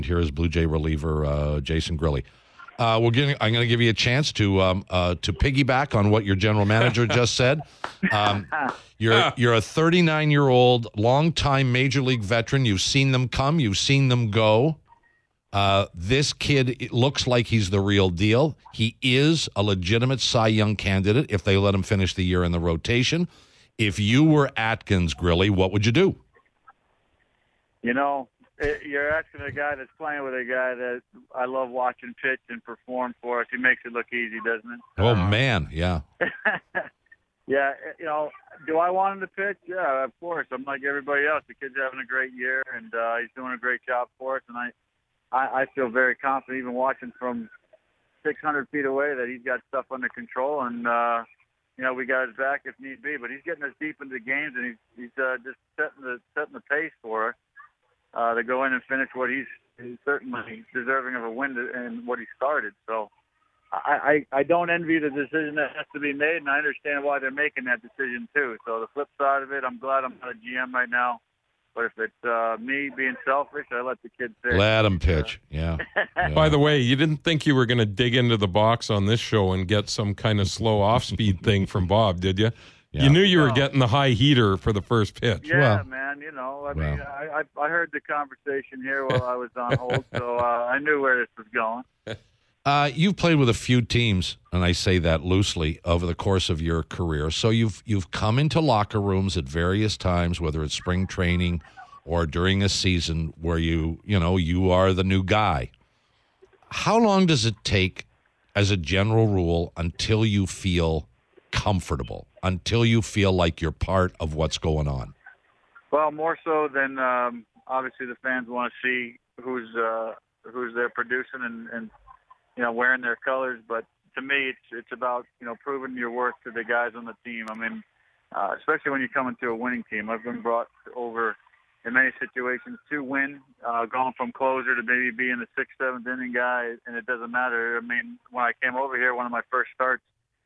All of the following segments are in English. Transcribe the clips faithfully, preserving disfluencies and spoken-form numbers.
Here is Blue Jay reliever uh, Jason Grilli. Uh, we're getting, I'm going to give you a chance to um, uh, to piggyback on what your general manager just said. Um, you're you're a thirty-nine-year-old, longtime major league veteran. You've seen them come. You've seen them go. Uh, this kid it looks like he's the real deal. He is a legitimate Cy Young candidate if they let him finish the year in the rotation. If you were Atkins, Grilli, what would you do? You know, it, you're asking a guy that's playing with a guy that I love watching pitch and perform for us. He makes it look easy, doesn't it? Oh, um, man, yeah. Yeah, you know, do I want him to pitch? Yeah, of course. I'm like everybody else. The kid's having a great year, and uh, he's doing a great job for us. And I, I, I feel very confident, even watching from six hundred feet away, that he's got stuff under control. And, uh, you know, we got his back if need be. But he's getting us deep into the games, and he's, he's uh, just setting the setting the pace for us. Uh, to go in and finish what he's, he's certainly deserving of a win to, and what he started. So I, I, I don't envy the decision that has to be made, and I understand why they're making that decision too. So the flip side of it, I'm glad I'm not a G M right now. But if it's uh, me being selfish, I let the kid pitch. Let him pitch, uh, yeah. yeah. By the way, you didn't think you were going to dig into the box on this show and get some kind of slow off-speed thing from Bob, did you? Yeah. You knew you were no. getting the high heater for the first pitch. Yeah, well, man. You know, I well. mean, I, I I heard the conversation here while I was on hold, so uh, I knew where this was going. Uh, you've played with a few teams, and I say that loosely, over the course of your career. So you've you've come into locker rooms at various times, whether it's spring training or during a season, where you you know you are the new guy. How long does it take, as a general rule, until you feel comfortable, until you feel like you're part of what's going on? Well, more so than um, obviously the fans want to see who's uh, who's they're producing and, and you know wearing their colors. But to me, it's it's about you know proving your worth to the guys on the team. I mean, uh, especially when you come into a winning team. I've been brought over in many situations to win, uh, going from closer to maybe being the sixth, seventh inning guy, and it doesn't matter. I mean, when I came over here, one of my first starts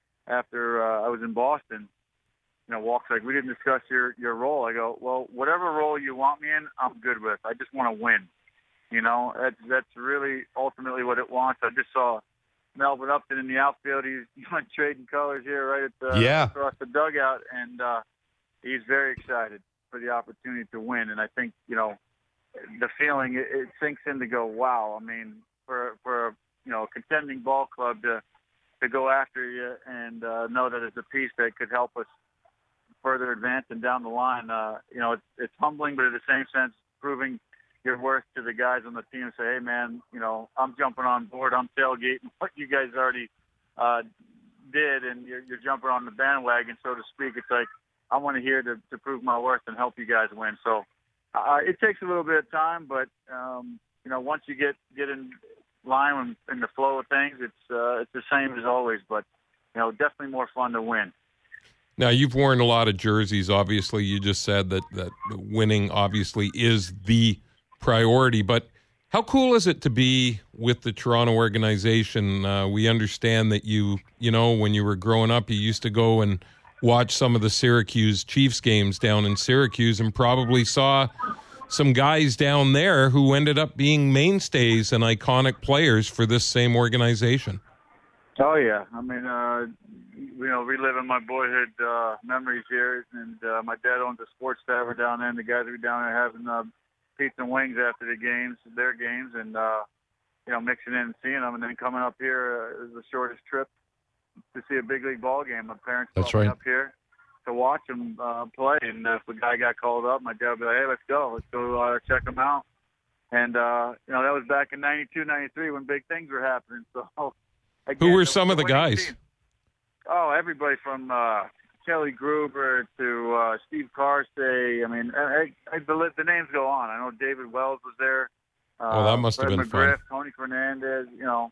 after uh, I was in Boston, you know, Walk's like, we didn't discuss your, your role. I go, well, whatever role you want me in, I'm good with. I just want to win. You know, that's, that's really ultimately what it wants. I just saw Melvin Upton in the outfield. He's trading colors here right at the, yeah. across the dugout, and uh, he's very excited for the opportunity to win. And I think, you know, the feeling, it, it sinks in to go, wow. I mean, for, for a, you know, a contending ball club to, to go after you and uh, know that it's a piece that could help us further advance and down the line. Uh, you know, it's, it's humbling, but at the same sense, proving your worth to the guys on the team. Say, hey, man, you know, I'm jumping on board. I'm tailgating what you guys already uh, did, and you're, you're jumping on the bandwagon, so to speak. It's like, I want to hear to, to prove my worth and help you guys win. So uh, it takes a little bit of time, but, um, you know, once you get, get in line in the flow of things, it's uh, it's the same as always, but, you know, definitely more fun to win. Now, you've worn a lot of jerseys. Obviously, you just said that, that winning obviously is the priority, but how cool is it to be with the Toronto organization? Uh, we understand that you, you know, when you were growing up, you used to go and watch some of the Syracuse Chiefs games down in Syracuse and probably saw some guys down there who ended up being mainstays and iconic players for this same organization. Oh, yeah. I mean, uh, you know, reliving my boyhood uh, memories here. And uh, my dad owns a sports tavern down there, and the guys were down there having uh, pizza and wings after the games, their games, and, uh, you know, mixing in and seeing them. And then coming up here uh, is the shortest trip to see a big league ball game. My parents That's brought me right. up here to watch them uh, play. And if a guy got called up, my dad would be like, hey, let's go. Let's go uh, check them out. And, uh, you know, that was back in ninety-two, ninety-three when big things were happening. So, again, Who were the, some the of the guys? Team. Oh, everybody from uh, Kelly Gruber to uh, Steve Carsey. I mean, I, I, the, the names go on. I know David Wells was there. Uh, oh, that must Fred have been McGriff, fun. Tony Fernandez, you know.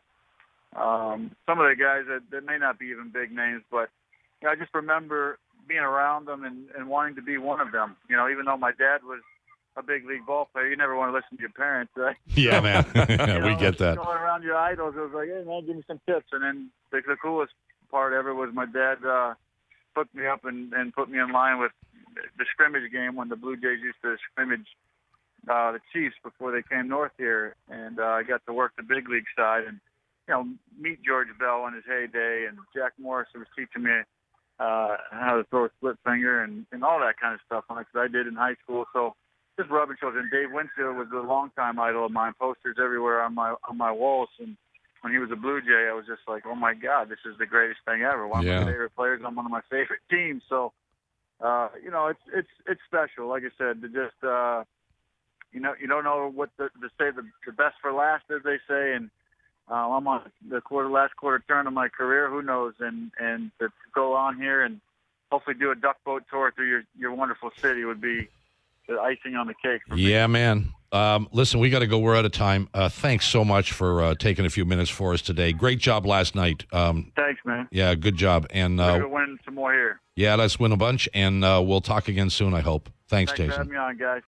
Um, some of the guys that, that may not be even big names, but you know, I just remember being around them and, and wanting to be one of them. You know, even though my dad was a big league ball player, you never want to listen to your parents, right? Yeah, man. know, we get that. Going around your idols, it was like, hey, man, give me some tips. And then the, the coolest part ever was my dad uh, hooked me up and, and put me in line with the scrimmage game when the Blue Jays used to scrimmage uh, the Chiefs before they came north here, and uh, I got to work the big league side and, you know, meet George Bell in his heyday, and Jack Morrison was teaching me uh, how to throw a split finger and, and all that kind of stuff, because I did in high school. So just rubbing shoulders. And Dave Winfield was a longtime idol of mine, posters everywhere on my on my walls. And when he was a Blue Jay, I was just like, oh, my God, this is the greatest thing ever. One Yeah. of my favorite players on one of my favorite teams. So, uh, you know, it's it's it's special. Like I said, to just, uh, you know, you don't know what the, to say the, the best for last, as they say. And uh, I'm on the quarter last quarter turn of my career. Who knows? And, and to go on here and hopefully do a duck boat tour through your, your wonderful city would be the icing on the cake for me. Yeah, man. Um, listen, we got to go. We're out of time. Uh, thanks so much for uh, taking a few minutes for us today. Great job last night. Um, Thanks, man. yeah, good job. And We're uh, going to win some more here. yeah, let's win a bunch, and uh, we'll talk again soon, I hope. Thanks, Thanks for Jason. having me on, guys.